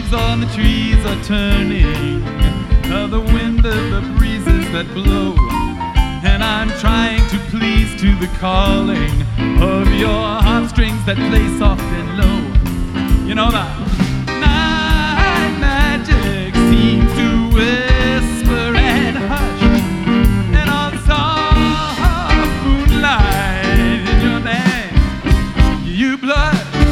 leaves on the trees are turning, of the wind of the breezes that blow, and I'm trying to please to the calling of your heartstrings that play soft and low. You know the night magic seems to whisper and hush, and on soft moonlight in your name you blush.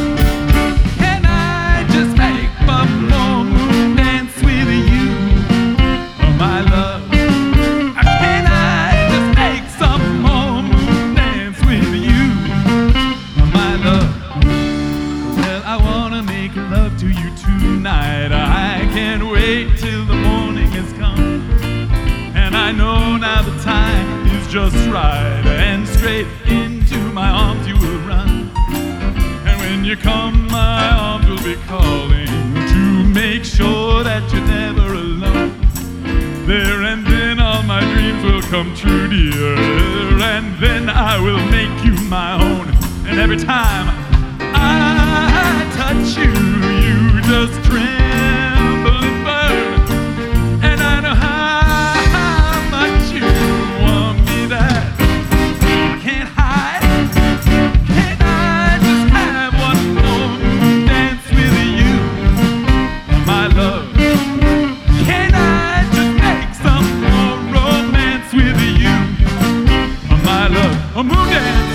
I can't wait till the morning has come, and I know now the time is just right, and straight into my arms you will run. And when you come, my arms will be calling to make sure that you're never alone. There and then all my dreams will come true, dear, and then I will make you my own. And every time I touch you, you just tremble and burn, and I know how much you want me that I can't hide. Can I just have one more dance with you, my love? Can I just make some more romance with you, my love? A moon dance.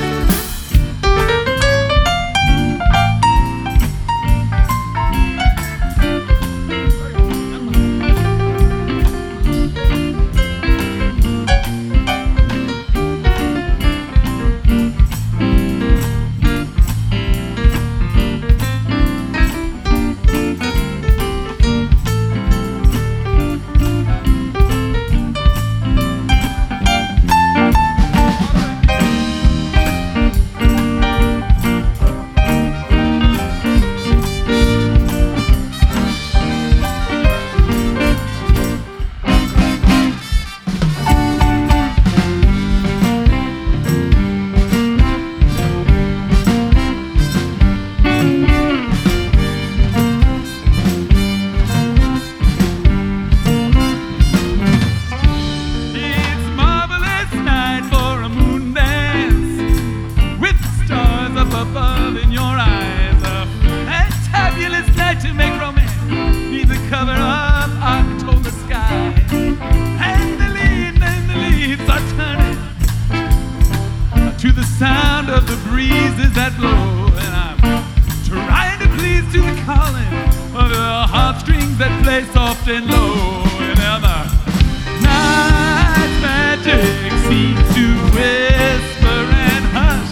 Above in your eyes, a fantabulous night to make romance neath the cover of October sky. And the leaves are turning to the sound of the breezes that blow, and I'm trying to please to the calling of the heartstrings that play soft and low. And the night magic seems to whisper and hush.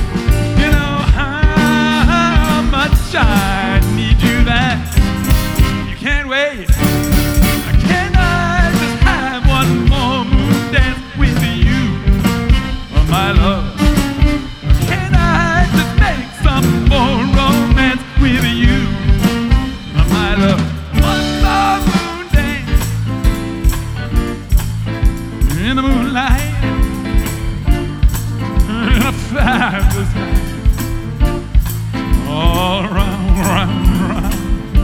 I need you that you can't wait. Can I just have one more moon dance with you, my love? Can I just make some more romance with you, my love? One more moon dance in the moonlight, in a fabulous night. All round, round,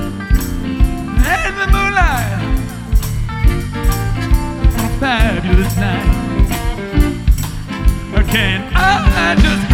in the moonlight, a fabulous night. Can I just